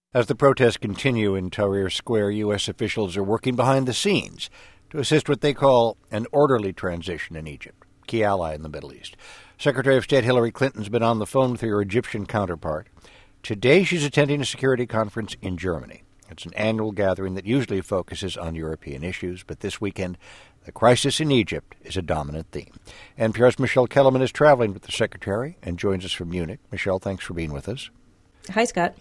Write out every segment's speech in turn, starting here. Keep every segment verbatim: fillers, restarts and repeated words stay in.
As the protests continue in Tahrir Square, U S officials are working behind the scenes to assist what they call an orderly transition in Egypt, a key ally in the Middle East. Secretary of State Hillary Clinton's been on the phone with her Egyptian counterpart. Today she's attending a security conference in Germany. It's an annual gathering that usually focuses on European issues, but this weekend the crisis in Egypt is a dominant theme. N P R's Michelle Kellerman is traveling with the Secretary and joins us from Munich. Michelle, thanks for being with us. Hi, Scott.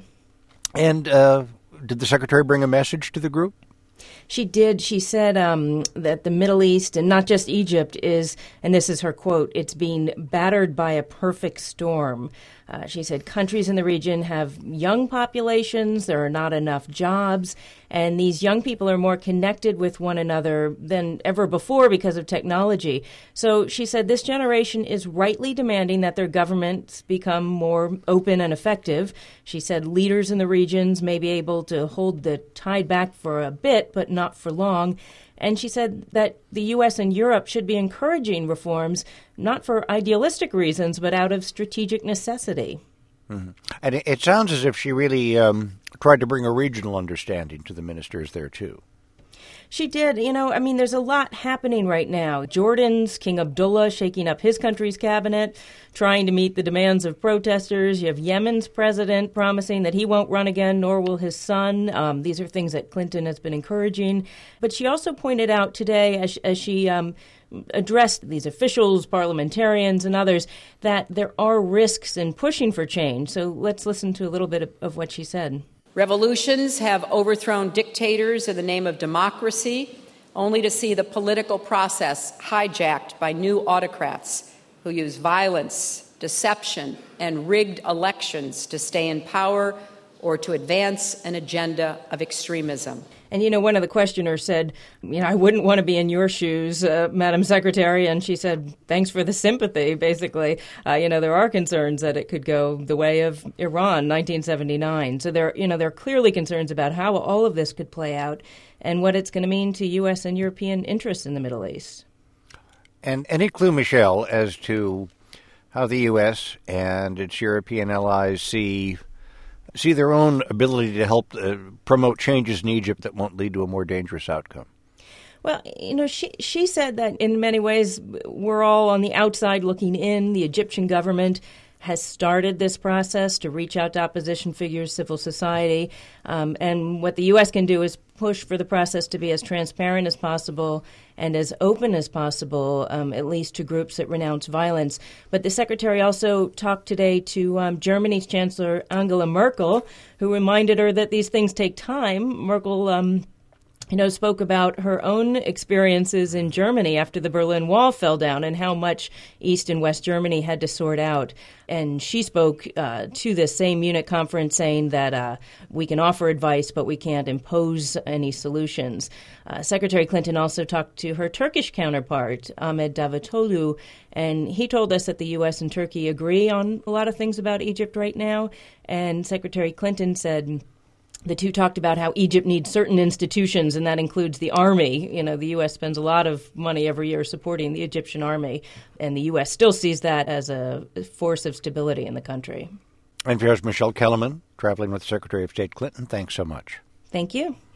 And uh, did the Secretary bring a message to the group? She did. She said um, that the Middle East, and not just Egypt, is, and this is her quote, it's being battered by a perfect storm. Uh, she said countries in the region have young populations, there are not enough jobs, and these young people are more connected with one another than ever before because of technology. So she said this generation is rightly demanding that their governments become more open and effective. She said leaders in the regions may be able to hold the tide back for a bit, but not for long. And she said that the U S and Europe should be encouraging reforms, not for idealistic reasons, but out of strategic necessity. Mm-hmm. And it, it sounds as if she really um, tried to bring a regional understanding to the ministers there, too. She did. You know, I mean, there's a lot happening right now. Jordan's King Abdullah shaking up his country's cabinet, trying to meet the demands of protesters. You have Yemen's president promising that he won't run again, nor will his son. Um, these are things that Clinton has been encouraging. But she also pointed out today, as, as she um, addressed these officials, parliamentarians, and others, that there are risks in pushing for change. So let's listen to a little bit of, of what she said. Revolutions have overthrown dictators in the name of democracy, only to see the political process hijacked by new autocrats who use violence, deception, and rigged elections to stay in power or to advance an agenda of extremism. And, you know, one of the questioners said, you know, I wouldn't want to be in your shoes, uh, Madam Secretary. And she said, thanks for the sympathy, basically. Uh, you know, there are concerns that it could go the way of Iran, nineteen seventy-nine. So there, you know, there are clearly concerns about how all of this could play out and what it's going to mean to U S and European interests in the Middle East. And any clue, Michelle, as to how the U S and its European allies see see their own ability to help uh, promote changes in Egypt that won't lead to a more dangerous outcome? Well, you know, she she said that in many ways we're all on the outside looking in. The Egyptian government has started this process to reach out to opposition figures, civil society, um, and what the U S can do is push for the process to be as transparent as possible and as open as possible, um, at least to groups that renounce violence. But the Secretary also talked today to um, Germany's Chancellor Angela Merkel, who reminded her that these things take time. Merkel um you know, spoke about her own experiences in Germany after the Berlin Wall fell down and how much East and West Germany had to sort out. And she spoke uh, to this same Munich conference saying that uh, we can offer advice, but we can't impose any solutions. Uh, Secretary Clinton also talked to her Turkish counterpart, Ahmet Davutoglu, and he told us that the U S and Turkey agree on a lot of things about Egypt right now. And Secretary Clinton said the two talked about how Egypt needs certain institutions, and that includes the army. You know, the U S spends a lot of money every year supporting the Egyptian army, and the U S still sees that as a force of stability in the country. N P R's Michelle Kellerman, traveling with Secretary of State Clinton. Thanks so much. Thank you.